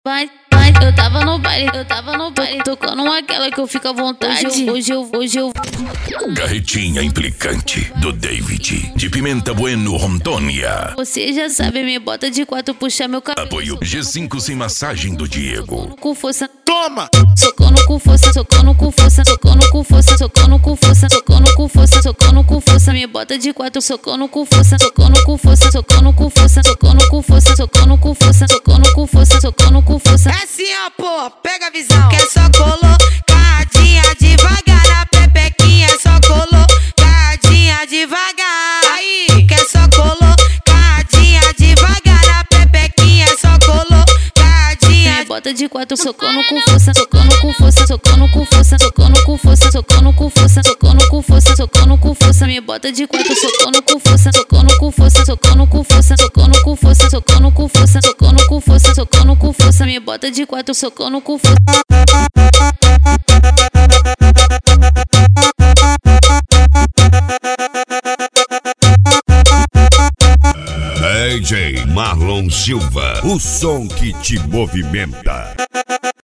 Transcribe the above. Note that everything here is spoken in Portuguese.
Eu tava no baile, tocando aquela que eu fico à vontade. Hoje eu. Carretinha implicante do David, de Pimenta Bueno, Rondônia. Você já sabe, me bota de quatro, puxa meu cabelo. Apoio G5 sem massagem do Diego. Com força. Toma! Socando com força, socando com força, socando com força, socando com força, socando com força, socando com força, me bota de quatro, socando com força, socando com força, socando com força, socando com força, socando com força, socando com força, socando com força. É assim, ó, pô, pega a visão. Que é só colocadinha devagar na pepequinha, é só colocadinha devagar. Aí, que é só colocadinha devagar na pepequinha, é só colocadinha. Me bota de quatro, socando com força, socando com força, socando com força, socando com força, socando com força, socando com força, socando com força, me bota de quatro, socando com força, socando com força, socando com força, socando com força, socando com força, socando com força, socando com força, me bota de quatro, socando com força. DJ Marlon Silva, o som que te movimenta.